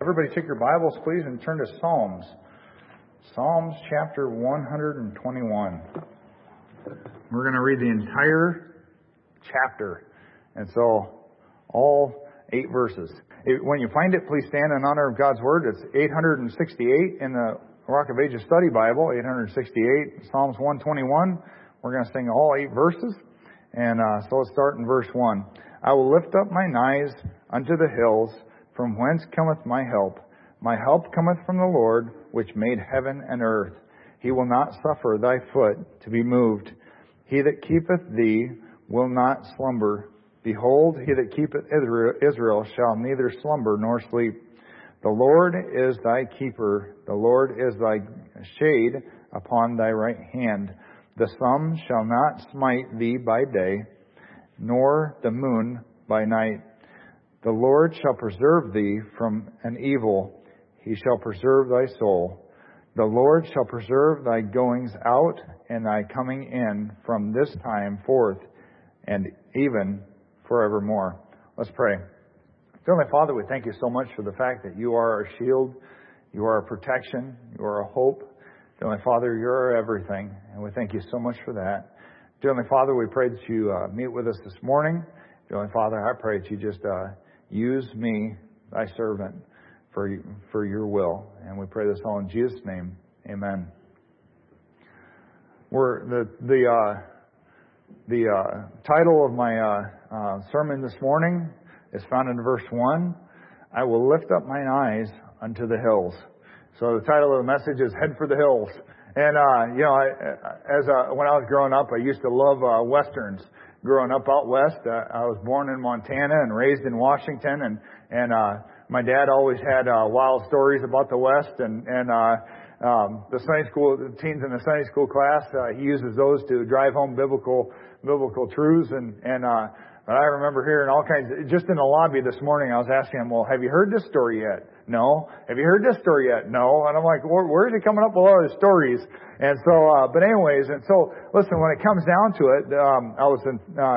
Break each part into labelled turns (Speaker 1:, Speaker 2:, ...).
Speaker 1: Everybody take your Bibles, please, and turn to Psalms. Psalms chapter 121. We're going to read the entire chapter. And so, all 8 verses. When you find it, please stand in honor of God's Word. It's 868 in the Rock of Ages Study Bible, 868, Psalms 121. We're going to sing all 8 verses. And so let's start in verse 1. I will lift up mine eyes unto the hills, from whence cometh my help? My help cometh from the Lord, which made heaven and earth. He will not suffer thy foot to be moved. He that keepeth thee will not slumber. Behold, he that keepeth Israel shall neither slumber nor sleep. The Lord is thy keeper. The Lord is thy shade upon thy right hand. The sun shall not smite thee by day, nor the moon by night. The Lord shall preserve thee from an evil. He shall preserve thy soul. The Lord shall preserve thy goings out and thy coming in from this time forth and even forevermore. Let's pray. Heavenly Father, we thank you so much for the fact that you are our shield, you are our protection, you are our hope. Heavenly Father, you're our everything, and we thank you so much for that. Heavenly Father, we pray that you meet with us this morning. Heavenly Father, I pray that you just use me, thy servant, for your will. And we pray this all in Jesus' name. Amen. The title of my sermon this morning is found in verse 1. I will lift up mine eyes unto the hills. So the title of the message is Head for the Hills. And, when I was growing up, I used to love Westerns. Growing up out west, I was born in Montana and raised in Washington, and my dad always had wild stories about the West, and the Sunday school the teens in the Sunday school class, he uses those to drive home biblical truths, but I remember hearing all kinds just in the lobby this morning. I was asking him, well, have you heard this story yet? No. Have you heard this story yet? No. And I'm like, where is he coming up with all these stories? And so, but anyways, and so, listen, when it comes down to it, I was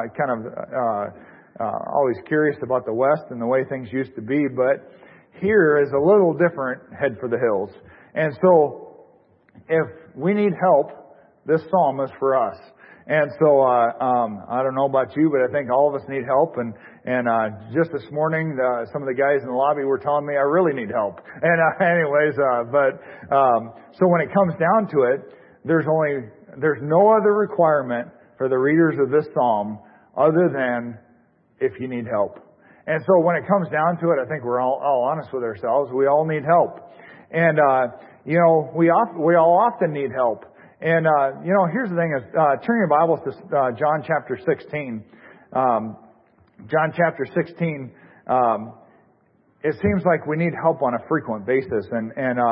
Speaker 1: always curious about the West and the way things used to be, but here is a little different, Head for the Hills. And so, if we need help, this psalm is for us. And so, I don't know about you, but I think all of us need help. And just this morning, some of the guys in the lobby were telling me I really need help. And so when it comes down to it, there's no other requirement for the readers of this psalm other than if you need help. And so when it comes down to it, I think we're all honest with ourselves. We all need help. And, we all often need help. And, here's the thing is, turn your Bibles to John chapter 16. John chapter 16, it seems like we need help on a frequent basis. And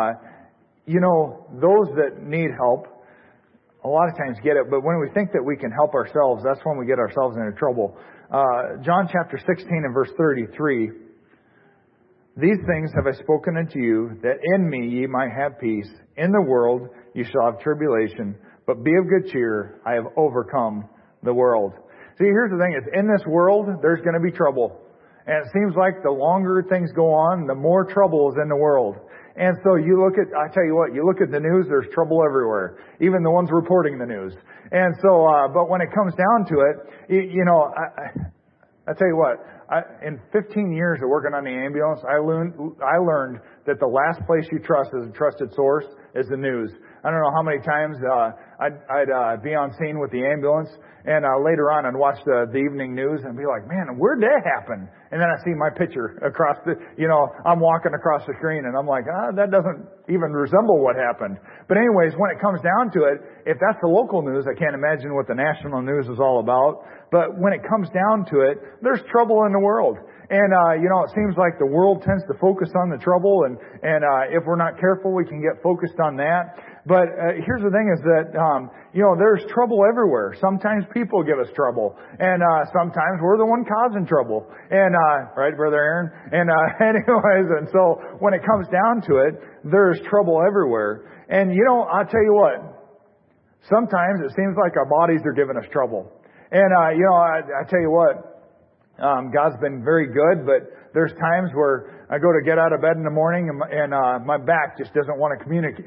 Speaker 1: those that need help, a lot of times get it. But when we think that we can help ourselves, that's when we get ourselves into trouble. John chapter 16 and verse 33. These things have I spoken unto you, that in me ye might have peace. In the world you shall have tribulation, but be of good cheer. I have overcome the world. See, here's the thing: is in this world there's going to be trouble, and it seems like the longer things go on, the more trouble is in the world. And so you look at the news, there's trouble everywhere, even the ones reporting the news. And so, but when it comes down to it, I tell you what. In 15 years of working on the ambulance, I learned that the last place you trust as a trusted source is the news. I don't know how many times I'd be on scene with the ambulance, and later on I'd watch the evening news and be like, man, where'd that happen? And then I see my picture across I'm walking across the screen, and I'm like, that doesn't even resemble what happened. But anyways, when it comes down to it, if that's the local news, I can't imagine what the national news is all about. But when it comes down to it, there's trouble in the world. And, it seems like the world tends to focus on the trouble, and if we're not careful, we can get focused on that. But here's the thing is that, there's trouble everywhere. Sometimes people give us trouble, and sometimes we're the one causing trouble. And, right, Brother Aaron? And anyways, and so when it comes down to it, there's trouble everywhere. And, I'll tell you what, sometimes it seems like our bodies are giving us trouble. And, I tell you what, God's been very good, but there's times where I go to get out of bed in the morning and my back just doesn't want to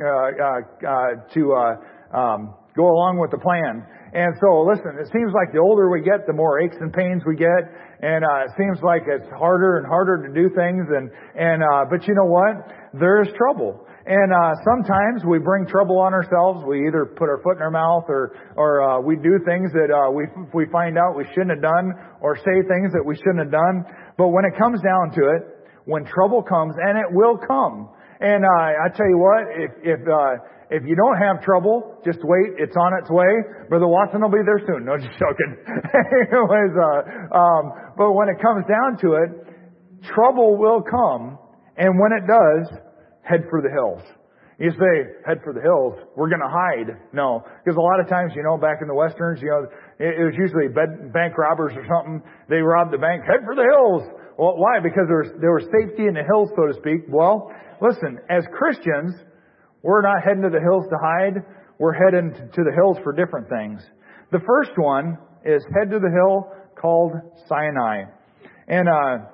Speaker 1: go along with the plan. And so, listen, it seems like the older we get, the more aches and pains we get, and it seems like it's harder and harder to do things. But you know what? There's trouble. And sometimes we bring trouble on ourselves. We either put our foot in our mouth or we do things that we find out we shouldn't have done, or say things that we shouldn't have done. But when it comes down to it, when trouble comes, and it will come, and I tell you what, if you don't have trouble, just wait. It's on its way. Brother Watson will be there soon. No, just joking. Anyways, but when it comes down to it, trouble will come, and when it does, head for the hills. You say, head for the hills, we're going to hide. No, because a lot of times, back in the Westerns, it was usually bank robbers or something. They robbed the bank, head for the hills. Well, why? Because there was safety in the hills, so to speak. Well, listen, as Christians, we're not heading to the hills to hide. We're heading to the hills for different things. The first one is head to the hill called Sinai. And,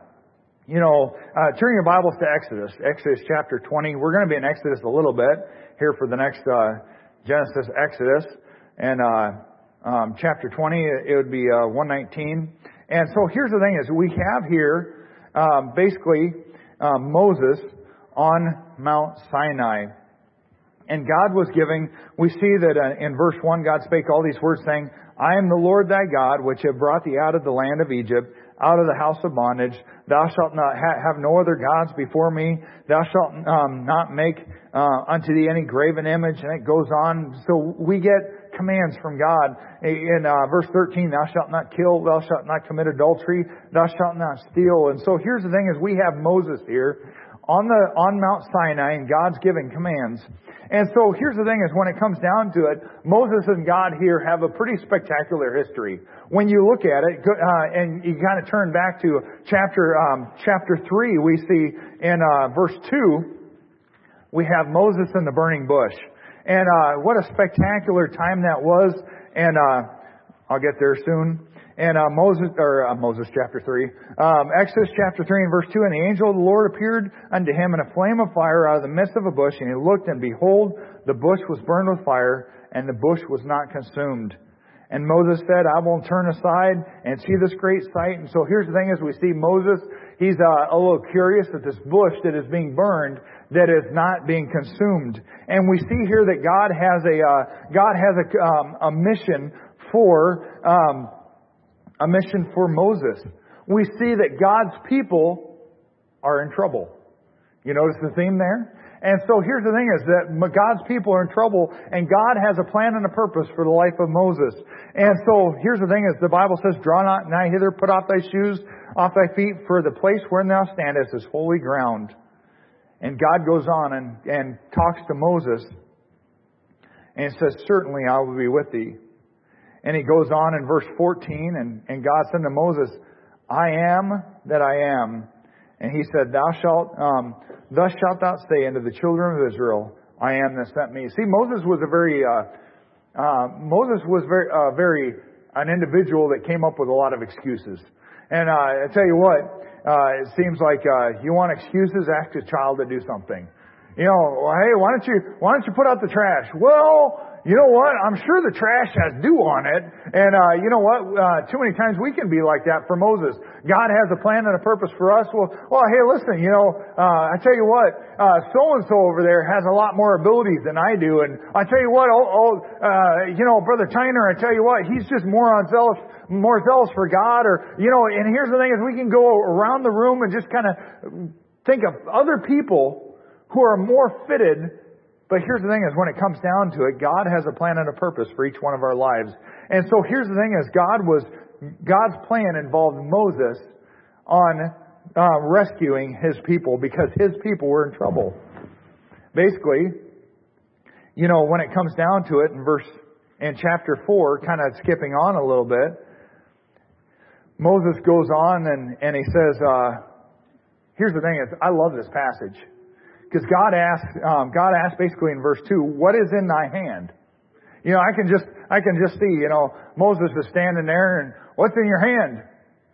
Speaker 1: turn your Bibles to Exodus chapter 20. We're going to be in Exodus a little bit here for the next Genesis, Exodus. And chapter 20, it would be 119. And so here's the thing is we have here basically Moses on Mount Sinai. And God was giving, we see that in verse 1, God spake all these words saying, I am the Lord thy God, which have brought thee out of the land of Egypt, out of the house of bondage. Thou shalt not have no other gods before me. Thou shalt not make unto thee any graven image. And it goes on. So we get commands from God. In verse 13, thou shalt not kill, thou shalt not commit adultery, thou shalt not steal. And so here's the thing is we have Moses here on Mount Sinai, and God's giving commands. And so here's the thing is when it comes down to it, Moses and God here have a pretty spectacular history. When you look at it, and you kind of turn back to chapter 3, we see in verse 2, we have Moses in the burning bush. And what a spectacular time that was. And I'll get there soon. And Moses chapter 3. Exodus chapter 3 and verse 2. And the angel of the Lord appeared unto him in a flame of fire out of the midst of a bush. And he looked, and behold, the bush was burned with fire, and the bush was not consumed. And Moses said, I will turn aside and see this great sight. And so here's the thing is we see Moses, he's a little curious that this bush that is being burned, that is not being consumed. And we see here that God has a mission for Moses. We see that God's people are in trouble. You notice the theme there? And so here's the thing is that God's people are in trouble, and God has a plan and a purpose for the life of Moses. And so here's the thing is the Bible says, draw not nigh hither, put off thy shoes off thy feet, for the place wherein thou standest is holy ground. And God goes on and talks to Moses, and he says, certainly I will be with thee. And he goes on in verse 14, and God said to Moses, I am that I am. And he said, thus shalt thou say unto the children of Israel, I am that sent me. See, Moses was an individual that came up with a lot of excuses. And I tell you what, it seems like you want excuses, ask a child to do something. Hey, why don't you put out the trash? Well, you know what? I'm sure the trash has dew on it. And you know what? Too many times we can be like that for Moses. God has a plan and a purpose for us. Well, hey, listen, I tell you what, so-and-so over there has a lot more abilities than I do. And I tell you what, Brother Tyner, I tell you what, he's just more zealous for God. And here's the thing is we can go around the room and just kind of think of other people who are more fitted. But here's the thing is when it comes down to it, God has a plan and a purpose for each one of our lives. And so here's the thing is God's plan involved Moses on rescuing his people because his people were in trouble. Basically, when it comes down to it in chapter 4, kind of skipping on a little bit, Moses goes on and he says, here's the thing is I love this passage. Because God asked basically in verse 2, what is in thy hand? I can just see, Moses is standing there and what's in your hand?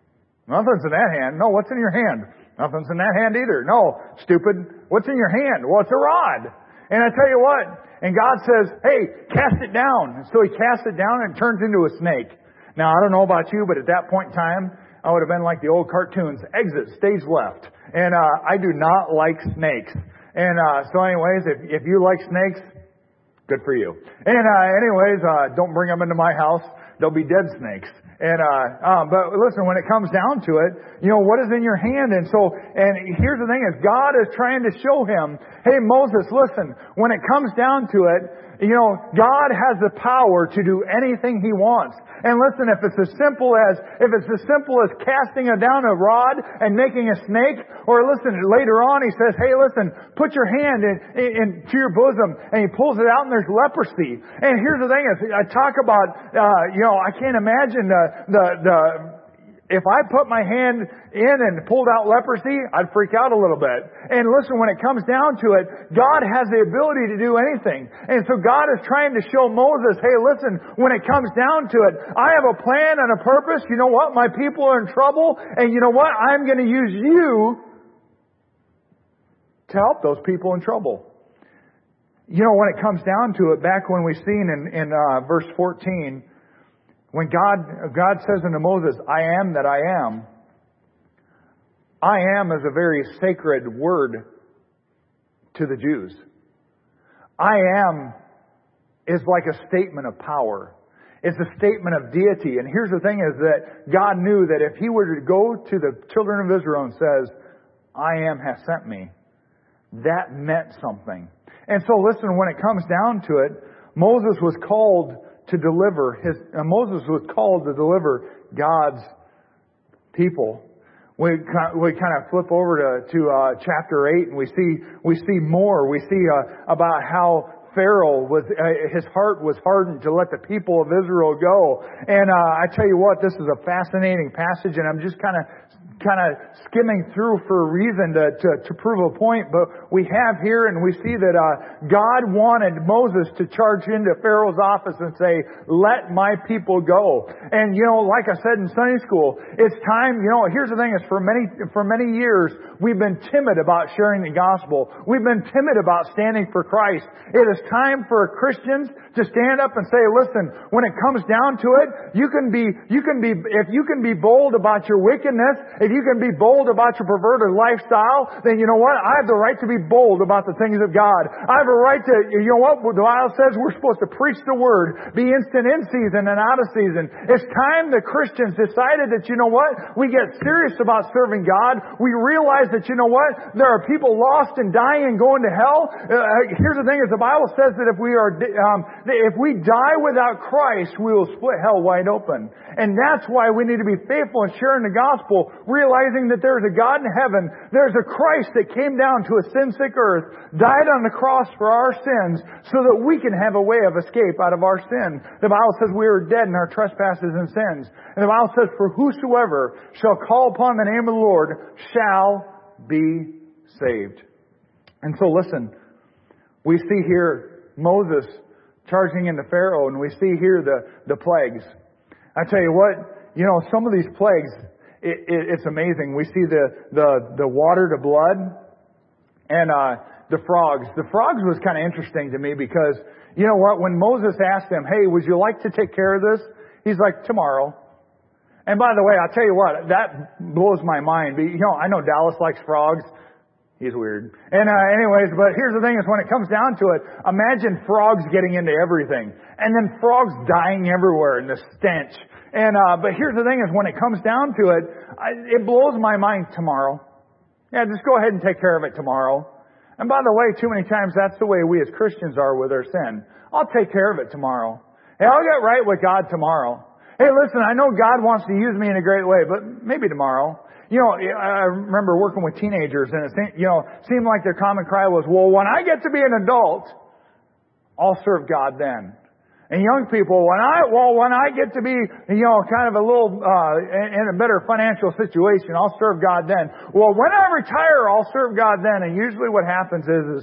Speaker 1: Nothing's in that hand. No, what's in your hand? Nothing's in that hand either. No, stupid. What's in your hand? Well, it's a rod. And I tell you what, and God says, hey, cast it down. So he casts it down and it turns into a snake. Now, I don't know about you, but at that point in time, I would have been like the old cartoons, exit, stage left. And I do not like snakes. And so anyways, if you like snakes, good for you. And anyways, don't bring them into my house. They'll be dead snakes. And but listen, when it comes down to it, what is in your hand? And here's the thing is God is trying to show him, hey Moses, listen, when it comes down to it, God has the power to do anything he wants. And listen, if it's as simple as casting down a rod and making a snake, or listen, later on he says, hey listen, put your hand into your bosom, and he pulls it out and there's leprosy. And here's the thing is, I talk about, I can't imagine if I put my hand in and pulled out leprosy, I'd freak out a little bit. And listen, when it comes down to it, God has the ability to do anything. And so God is trying to show Moses, hey, listen, when it comes down to it, I have a plan and a purpose. You know what? My people are in trouble. And you know what? I'm going to use you to help those people in trouble. When it comes down to it, back when we've seen in verse 14, when God says unto Moses, I am that I am is a very sacred word to the Jews. I am is like a statement of power. It's a statement of deity. And here's the thing is that God knew that if he were to go to the children of Israel and says, I am has sent me, that meant something. And so listen, when it comes down to it, Moses was called to deliver God's people. We kind of flip over to chapter 8, and we see more. We see about how Pharaoh his heart was hardened to let the people of Israel go. And I tell you what, this is a fascinating passage, and I'm just kind of skimming through for a reason to prove a point. But we have here, and we see that God wanted Moses to charge into Pharaoh's office and say, let my people go. And like I said in Sunday school, it's time. Here's the thing: is for many years we've been timid about sharing the gospel. We've been timid about standing for Christ. It is time for Christians to stand up and say, listen, when it comes down to it, if you can be bold about your wickedness, if you can be bold about your perverted lifestyle, then you know what? I have the right to be bold about the things of God. I have a right to, the Bible says we're supposed to preach the word, be instant in season and out of season. It's time the Christians decided that, we get serious about serving God. We realize that, there are people lost and dying and going to hell. Here's the thing is the Bible says that if we die without Christ, we will split hell wide open. And that's why we need to be faithful in sharing the gospel, realizing that there's a God in heaven, there's a Christ that came down to a sin-sick earth, died on the cross for our sins, so that we can have a way of escape out of our sin. The Bible says we are dead in our trespasses and sins. And the Bible says, for whosoever shall call upon the name of the Lord shall be saved. And so listen, we see here Moses charging into Pharaoh, and we see here the plagues. I tell you what, some of these plagues, it's amazing. We see the water to blood and the frogs. The frogs was kind of interesting to me because, you know what, when Moses asked him, hey, would you like to take care of this? He's like, tomorrow. And by the way, I'll tell you what, that blows my mind. I know Dallas likes frogs. He's weird. And anyways, but here's the thing is when it comes down to it, imagine frogs getting into everything. And then frogs dying everywhere and the stench. And but here's the thing is when it comes down to it, it blows my mind tomorrow. Yeah, just go ahead and take care of it tomorrow. And by the way, too many times that's the way we as Christians are with our sin. I'll take care of it tomorrow. Hey, I'll get right with God tomorrow. Hey, listen, I know God wants to use me in a great way, but maybe tomorrow. I remember working with teenagers, and it seemed like their common cry was, well, when I get to be an adult, I'll serve God then. And young people, when I get to be, kind of a little, in a better financial situation, I'll serve God then. Well, when I retire, I'll serve God then. And usually what happens is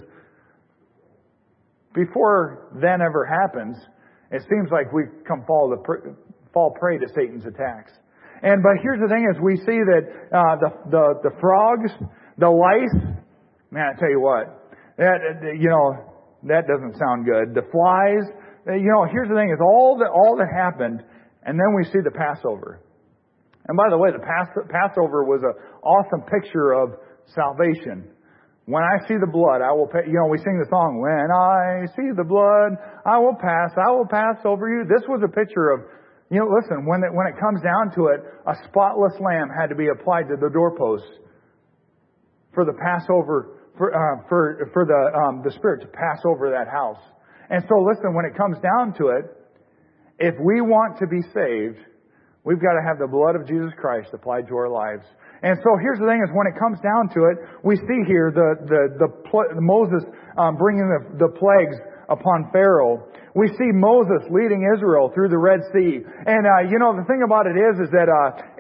Speaker 1: before then ever happens, it seems like we fall prey to Satan's attacks. But here's the thing is we see that the frogs, the lice, man, I tell you what, that doesn't sound good. The flies, here's the thing is all that happened, and then we see the Passover. And by the way, the Passover was an awesome picture of salvation. When I see the blood, I will pay. We sing the song, when I see the blood, I will pass over you. This was a picture of, listen, when it comes down to it, a spotless lamb had to be applied to the doorposts for the Passover, for the Spirit to pass over that house. And so listen, when it comes down to it, if we want to be saved, we've got to have the blood of Jesus Christ applied to our lives. And so here's the thing is when it comes down to it, we see here Moses bringing the plagues upon Pharaoh. We see Moses leading Israel through the Red Sea. And, the thing about it is that,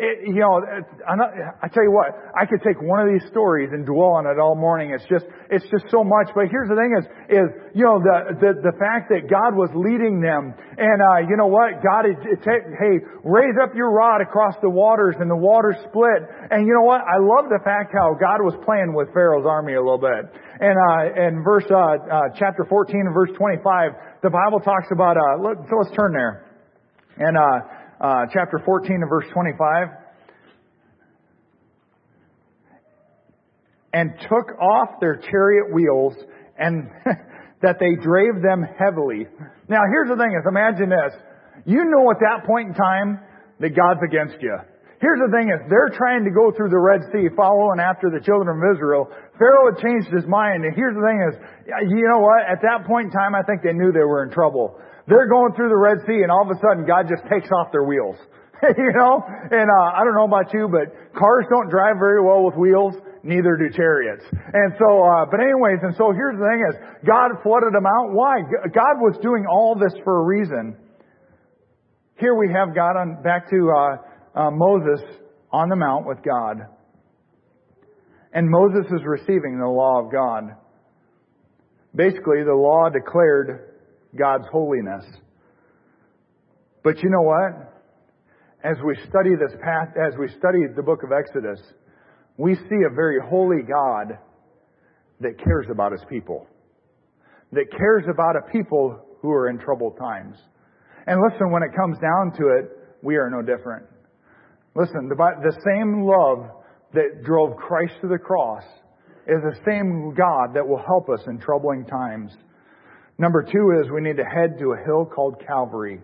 Speaker 1: I tell you what, I could take one of these stories and dwell on it all morning. It's just so much. But here's the thing is, the fact that God was leading them. And, God, hey, raise up your rod across the waters and the waters split. And you know what? I love the fact how God was playing with Pharaoh's army a little bit. And, in chapter 14 and verse 25, the Bible talks about, so let's turn there. And, chapter 14 and verse 25. And took off their chariot wheels and that they drave them heavily. Now here's the thing is, imagine this. You know at that point in time that God's against you. Here's the thing is, they're trying to go through the Red Sea following after the children of Israel. Pharaoh had changed his mind. And here's the thing is, you know what? At that point in time, I think they knew they were in trouble. They're going through the Red Sea and all of a sudden God just takes off their wheels. And I don't know about you, but cars don't drive very well with wheels. Neither do chariots. And so, but anyways, and so here's the thing is, God flooded them out. Why? God was doing all this for a reason. Here we have God back to Moses on the mount with God. And Moses is receiving the law of God. Basically, the law declared God's holiness. But you know what? As we study as we study the book of Exodus, we see a very holy God that cares about His people. That cares about a people who are in troubled times. And listen, when it comes down to it, we are no different. Listen, the same love that drove Christ to the cross is the same God that will help us in troubling times. Number 2 is we need to head to a hill called Calvary.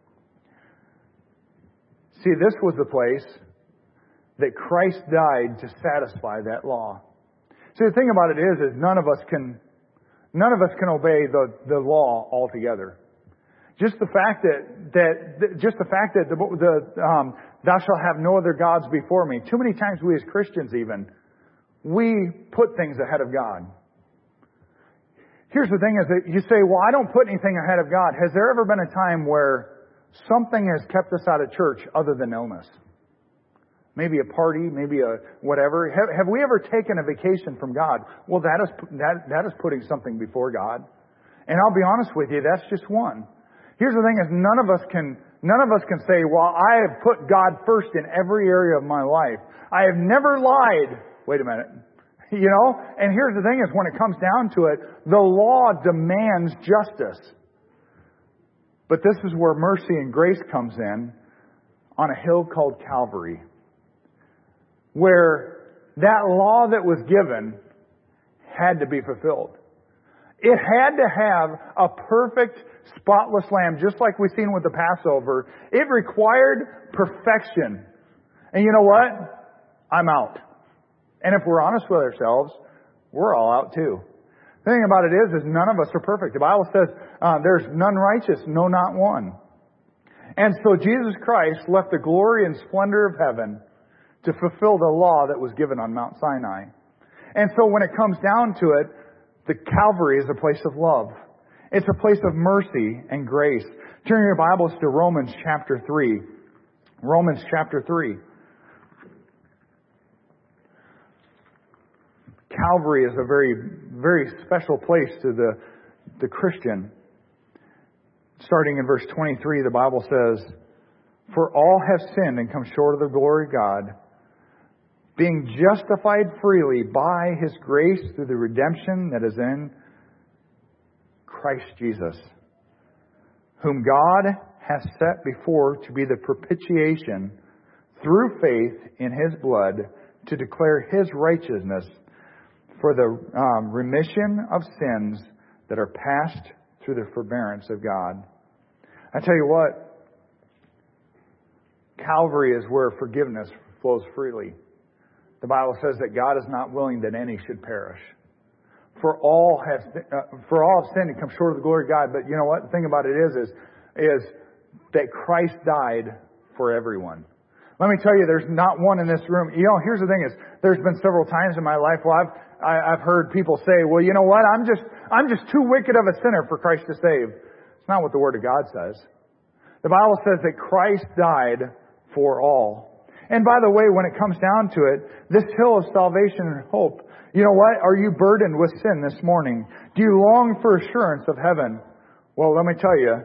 Speaker 1: See, this was the place that Christ died to satisfy that law. See, the thing about it is none of us can obey the law altogether. Just the fact that thou shalt have no other gods before me. Too many times we as Christians we put things ahead of God. Here's the thing is that you say, well, I don't put anything ahead of God. Has there ever been a time where something has kept us out of church other than illness? Maybe a party, maybe a whatever. Have we ever taken a vacation from God? Well, that is putting something before God. And I'll be honest with you, that's just one. Here's the thing is none of us can say, well, I have put God first in every area of my life. I have never lied. Wait a minute. And here's the thing is when it comes down to it, the law demands justice. But this is where mercy and grace comes in on a hill called Calvary, where that law that was given had to be fulfilled. It had to have a perfect, spotless lamb, just like we've seen with the Passover. It required perfection. And you know what? I'm out. And if we're honest with ourselves, we're all out too. The thing about it is none of us are perfect. The Bible says there's none righteous, no, not one. And so Jesus Christ left the glory and splendor of heaven to fulfill the law that was given on Mount Sinai. And so when it comes down to it, the Calvary is a place of love. It's a place of mercy and grace. Turn your Bibles to Romans chapter 3. Romans chapter 3. Calvary is a very, very special place to the Christian. Starting in verse 23, the Bible says, For all have sinned and come short of the glory of God, being justified freely by His grace through the redemption that is in Christ Jesus, whom God hath set before to be the propitiation through faith in His blood, to declare His righteousness for the remission of sins that are passed through the forbearance of God. I tell you what, Calvary is where forgiveness flows freely. The Bible says that God is not willing that any should perish. For all have sinned and come short of the glory of God. But you know what? The thing about it is that Christ died for everyone. Let me tell you, there's not one in this room. You know, here's the thing is, there's been several times in my life where I've heard people say, well, you know what? I'm just too wicked of a sinner for Christ to save. It's not what the Word of God says. The Bible says that Christ died for all. And by the way, when it comes down to it, this hill of salvation and hope, you know what? Are you burdened with sin this morning? Do you long for assurance of heaven? Well, let me tell you,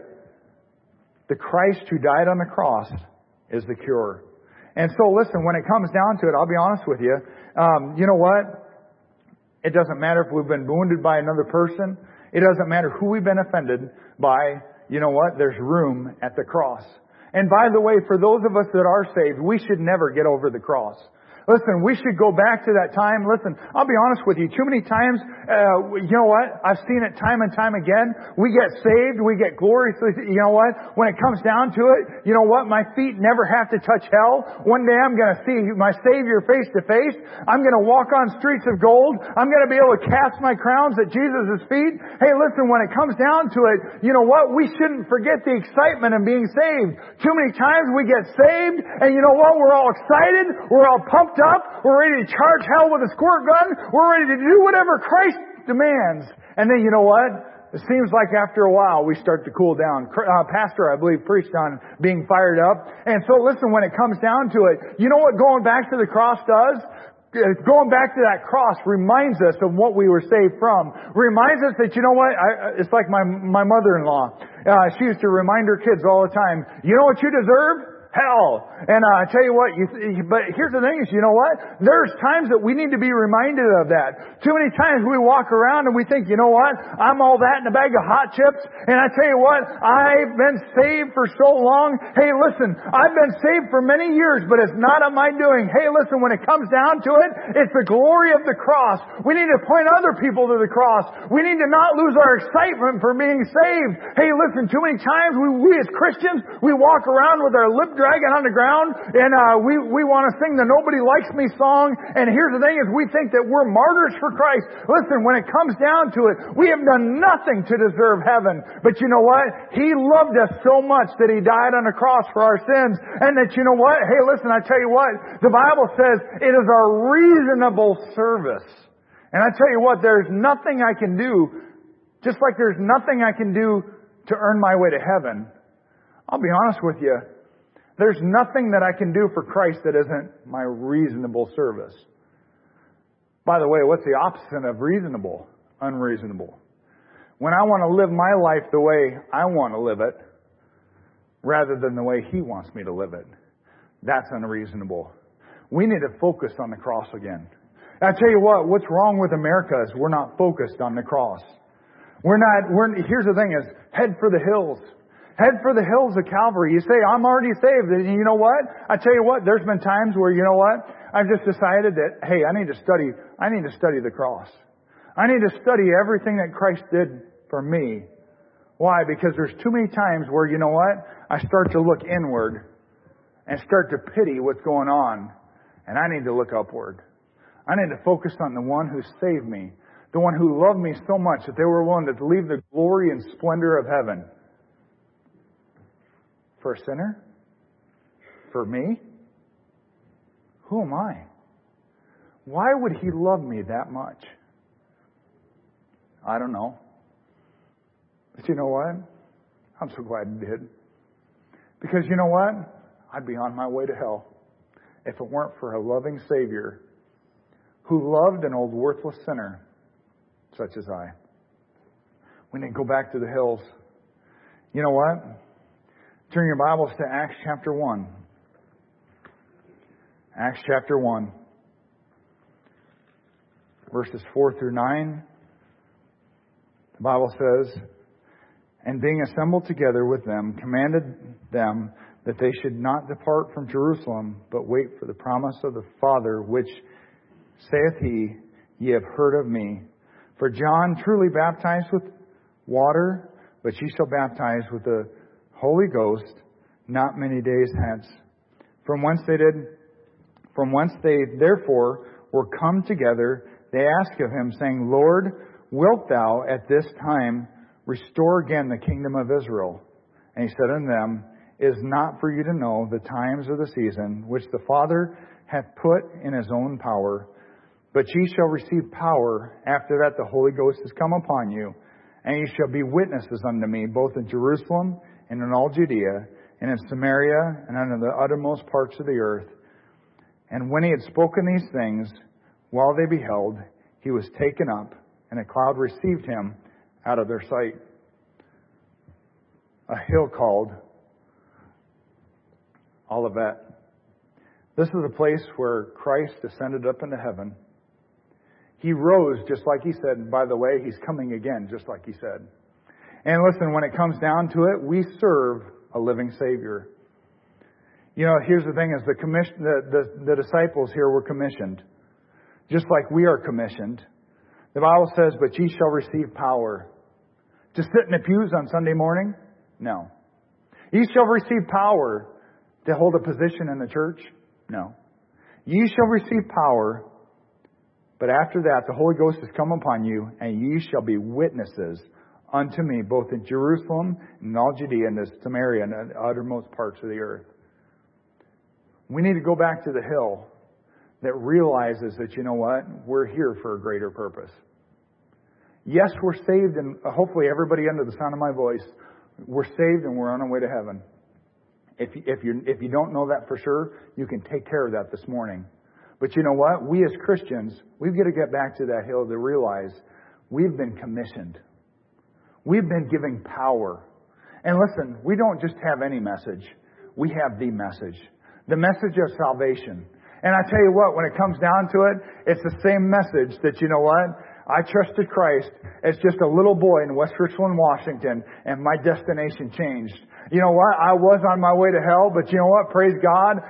Speaker 1: the Christ who died on the cross is the cure. And so listen, when it comes down to it, I'll be honest with you, you know what? It doesn't matter if we've been wounded by another person. It doesn't matter who we've been offended by. You know what? There's room at the cross. And by the way, for those of us that are saved, we should never get over the cross. Listen, we should go back to that time. Listen, I'll be honest with you. Too many times, you know what? I've seen it time and time again. We get saved. We get glory. You know what? When it comes down to it, you know what? My feet never have to touch hell. One day I'm going to see my Savior face to face. I'm going to walk on streets of gold. I'm going to be able to cast my crowns at Jesus' feet. Hey, listen, when it comes down to it, you know what? We shouldn't forget the excitement of being saved. Too many times we get saved and you know what? We're all excited. We're all pumped up. We're ready to charge hell with a squirt gun. We're ready to do whatever Christ demands. And then you know what? It seems like after a while we start to cool down. Pastor, I believe, preached on being fired up. And so listen, when it comes down to it, you know what going back to the cross does? Going back to that cross reminds us of what we were saved from. Reminds us that, you know what? It's like my mother-in-law. She used to remind her kids all the time, you know what you deserve? Hell. And I tell you what, but here's the thing is, you know what? There's times that we need to be reminded of that. Too many times we walk around and we think, you know what? I'm all that in a bag of hot chips. And I tell you what, I've been saved for so long. Hey, listen, I've been saved for many years, but it's not of my doing. Hey, listen, when it comes down to it, it's the glory of the cross. We need to point other people to the cross. We need to not lose our excitement for being saved. Hey, listen, too many times we as Christians, we walk around with our lip dragging on the ground, and we want to sing the Nobody Likes Me song. And here's the thing is, we think that we're martyrs for Christ. Listen, when it comes down to it, we have done nothing to deserve heaven. But you know what? He loved us so much that He died on the cross for our sins. And that, you know what? Hey, listen, I tell you what, the Bible says it is our reasonable service. And I tell you what, there's nothing I can do, just like there's nothing I can do to earn my way to heaven. I'll be honest with you. There's nothing that I can do for Christ that isn't my reasonable service. By the way, what's the opposite of reasonable? Unreasonable. When I want to live my life the way I want to live it, rather than the way He wants me to live it, that's unreasonable. We need to focus on the cross again. I tell you what, what's wrong with America is we're not focused on the cross. Here's the thing is, head for the hills. Head for the hills of Calvary. You say, I'm already saved. And you know what? I tell you what, there's been times where, you know what? I've just decided that, hey, I need to study the cross. I need to study everything that Christ did for me. Why? Because there's too many times where, you know what? I start to look inward and start to pity what's going on. And I need to look upward. I need to focus on the one who saved me. The one who loved me so much that they were willing to leave the glory and splendor of heaven. For a sinner? For me? Who am I? Why would He love me that much? I don't know. But you know what? I'm so glad He did. Because you know what? I'd be on my way to hell if it weren't for a loving Savior who loved an old worthless sinner such as I. We need to go back to the hills. You know what? Turn your Bibles to Acts chapter 1. Acts chapter 1. Verses 4 through 9. The Bible says, "And being assembled together with them, commanded them that they should not depart from Jerusalem, but wait for the promise of the Father, which saith he, Ye have heard of me. For John truly baptized with water, but ye shall baptize with the Holy Ghost not many days hence. From whence they therefore were come together, they asked of him, saying, Lord, wilt thou at this time restore again the kingdom of Israel? And he said unto them, It is not for you to know the times or the season which the Father hath put in his own power, but ye shall receive power after that the Holy Ghost is come upon you, and ye shall be witnesses unto me, both in Jerusalem and in all Judea, and in Samaria, and unto the uttermost parts of the earth. And when he had spoken these things, while they beheld, he was taken up, and a cloud received him out of their sight. A hill called Olivet. This is a place where Christ ascended up into heaven. He rose just like he said. And by the way, he's coming again just like he said. And listen, when it comes down to it, we serve a living Savior. You know, here's the thing: is the disciples here were commissioned, just like we are commissioned. The Bible says, "But ye shall receive power." To sit in the pews on Sunday morning? No. Ye shall receive power to hold a position in the church? No. Ye shall receive power. But after that, the Holy Ghost has come upon you, and ye shall be witnesses unto me, both in Jerusalem and in all Judea and Samaria and the uttermost parts of the earth. We need to go back to the hill that realizes that, you know what, we're here for a greater purpose. Yes, we're saved, and hopefully everybody under the sound of my voice, we're saved and we're on our way to heaven. If you don't know that for sure, you can take care of that this morning. But you know what? We as Christians, we've got to get back to that hill to realize we've been commissioned. We've been given power. And listen, we don't just have any message. We have the message. The message of salvation. And I tell you what, when it comes down to it, it's the same message that, you know what? I trusted Christ as just a little boy in West Richland, Washington, and my destination changed. You know what? I was on my way to hell, but you know what? Praise God.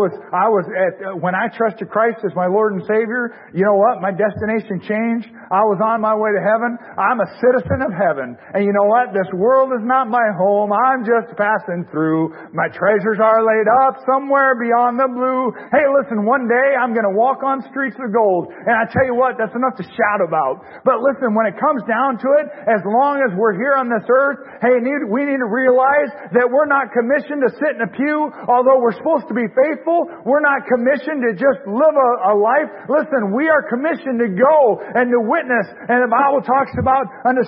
Speaker 1: When I trusted Christ as my Lord and Savior, you know what? My destination changed. I was on my way to heaven. I'm a citizen of heaven. And you know what? This world is not my home. I'm just passing through. My treasures are laid up somewhere beyond the blue. Hey, listen, one day I'm going to walk on streets of gold. And I tell you what, that's enough to shout about. But listen, when it comes down to it, as long as we're here on this earth, hey, we need to realize that we're not commissioned to sit in a pew. Although we're supposed to be faithful, we're not commissioned to just live a life. Listen, we are commissioned to go and to witness. And the Bible talks about,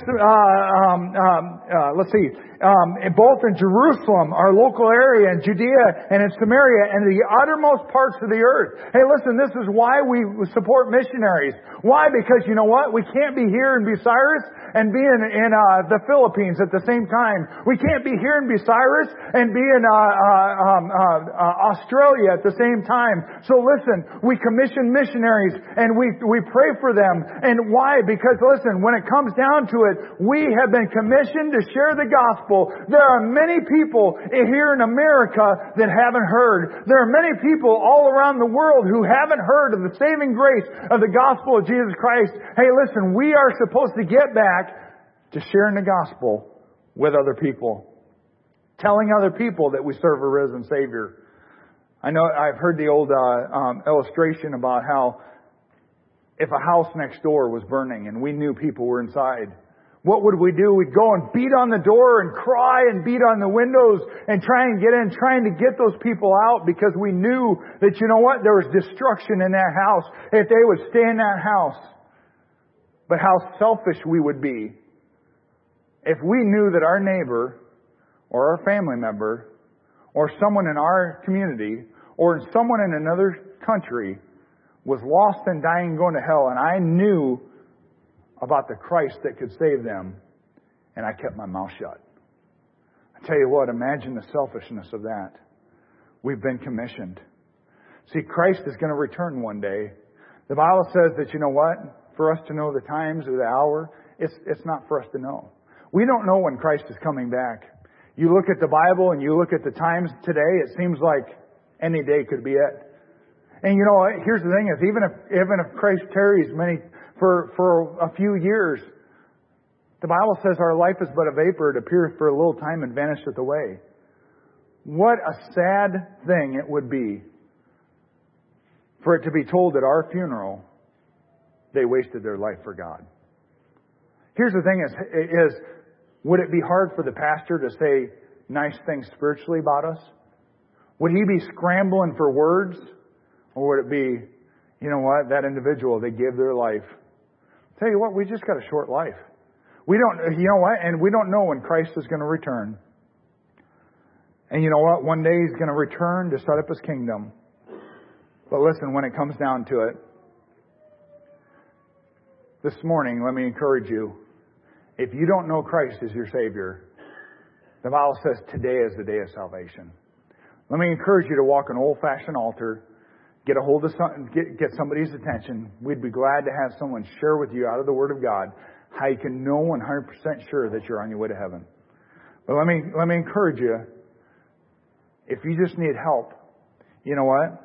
Speaker 1: both in Jerusalem, our local area, and Judea, and in Samaria, and the uttermost parts of the earth. Hey, listen, this is why we support missionaries. Why? Because you know what? We can't be here in Bucyrus and be in the Philippines at the same time. We can't be here in Bucyrus and be in Australia at the same time. So listen, we commission missionaries and we pray for them. And why? Because listen, when it comes down to it, we have been commissioned to share the gospel. There are many people here in America that haven't heard. There are many people all around the world who haven't heard of the saving grace of the gospel of Jesus Christ. Hey, listen, we are supposed to get back to sharing the gospel with other people. Telling other people that we serve a risen Savior. I know I've heard the old illustration about how if a house next door was burning and we knew people were inside, what would we do? We'd go and beat on the door and cry and beat on the windows and try and get in, trying to get those people out because we knew that, you know what, there was destruction in that house if they would stay in that house. But how selfish we would be if we knew that our neighbor or our family member or someone in our community or someone in another country was lost and dying and going to hell, and I knew about the Christ that could save them, and I kept my mouth shut. I Tell you what, imagine the selfishness of that. We've been commissioned. See, Christ is going to return one day. The Bible says that, you know what? For us to know the times or the hour, it's not for us to know. We don't know when Christ is coming back. You look at the Bible and you look at the times today, it seems like any day could be it. And you know what? Here's the thing is, even if Christ tarries for a few years, the Bible says our life is but a vapor. It appeareth for a little time and vanisheth away. What a sad thing it would be for it to be told at our funeral they wasted their life for God. Here's the thing is would it be hard for the pastor to say nice things spiritually about us? Would he be scrambling for words? Or would it be, you know what, that individual, they give their life. Tell you what, we just got a short life. We don't, you know what, and we don't know when Christ is going to return. And you know what, one day He's going to return to set up His kingdom. But listen, when it comes down to it, this morning, let me encourage you. If you don't know Christ as your Savior, the Bible says today is the day of salvation. Let me encourage you to walk an old-fashioned altar, get a hold of get somebody's attention. We'd be glad to have someone share with you out of the Word of God how you can know 100% sure that you're on your way to heaven. But let me encourage you. If you just need help, you know what?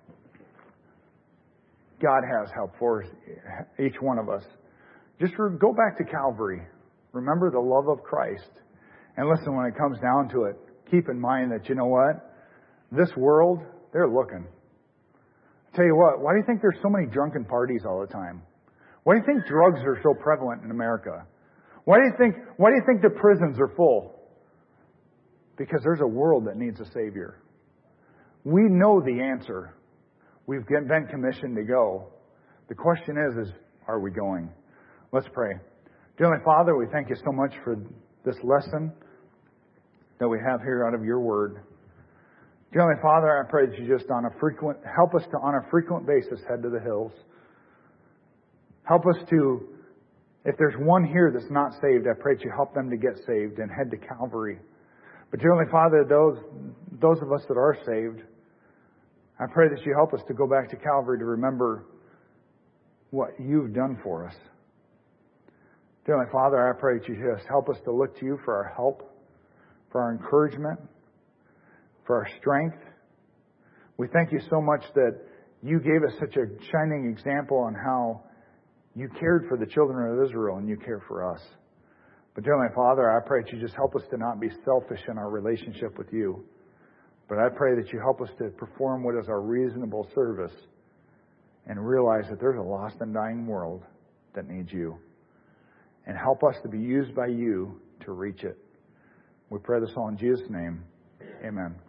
Speaker 1: God has help for each one of us. Just go back to Calvary. Remember the love of Christ. And listen, when it comes down to it, keep in mind that, you know what? This world, they're looking. I tell you what, why do you think there's so many drunken parties all the time? Why do you think drugs are so prevalent in America? Why do you think the prisons are full? Because there's a world that needs a Savior. We know the answer. We've been commissioned to go. The question is are we going? Let's pray. Dear Heavenly Father, we thank You so much for this lesson that we have here out of Your Word. Dear Heavenly Father, I pray that You just help us to on a frequent basis head to the hills. Help us to, if there's one here that's not saved, I pray that You help them to get saved and head to Calvary. But dear Heavenly Father, those of us that are saved, I pray that You help us to go back to Calvary to remember what You've done for us. Dear Heavenly Father, I pray that You just help us to look to You for our help, for our encouragement, for our strength. We thank You so much that You gave us such a shining example on how You cared for the children of Israel and You care for us. But dear Heavenly Father, I pray that You just help us to not be selfish in our relationship with You. But I pray that You help us to perform what is our reasonable service and realize that there's a lost and dying world that needs You. And help us to be used by You to reach it. We pray this all in Jesus' name. Amen.